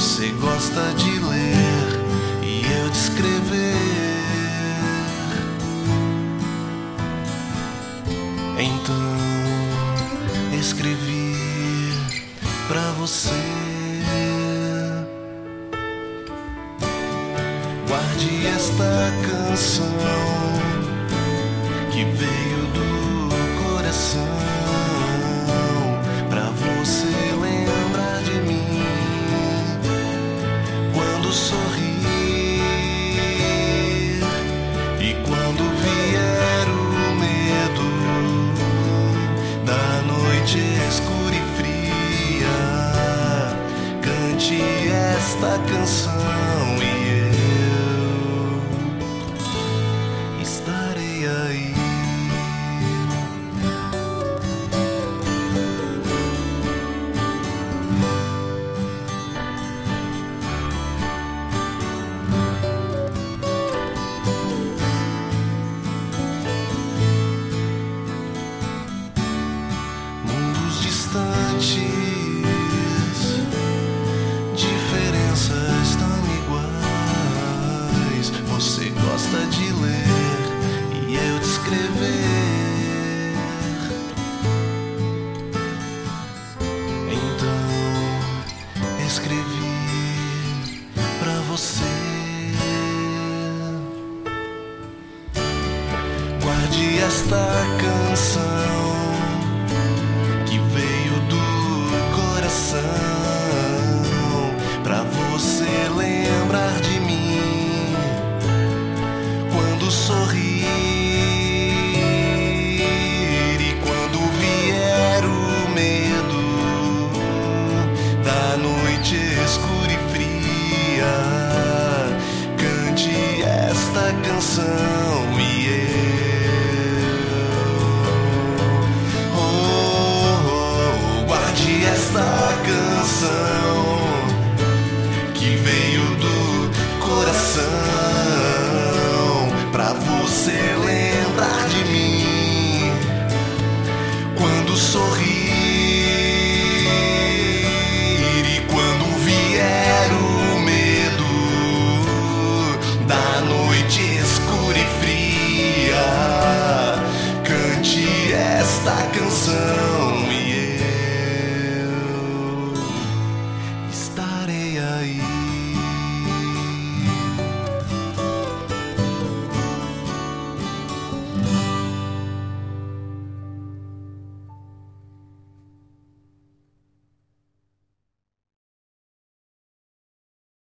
Você gosta de ler e eu de escrever. Então escrevi pra você. Guarde esta canção que veio do coração, pra você lembrar de mim quando sorrir e quando vier o medo da noite escura e fria. Cante esta canção e eu estarei aí. Mundos distantes, diferenças tão iguais. Você gosta de ler e eu de escrever. Então escrevi pra você. Guarde esta canção que veio do coração, pra você lembrar de mim quando sorrir e quando vier o medo da noite escura e fria. Cante esta canção e eu guarde esta canção que veio do coração, pra você lembrar de mim quando sorrir e quando vier o medo da noite escura e fria. Cante esta canção e eu estarei aí.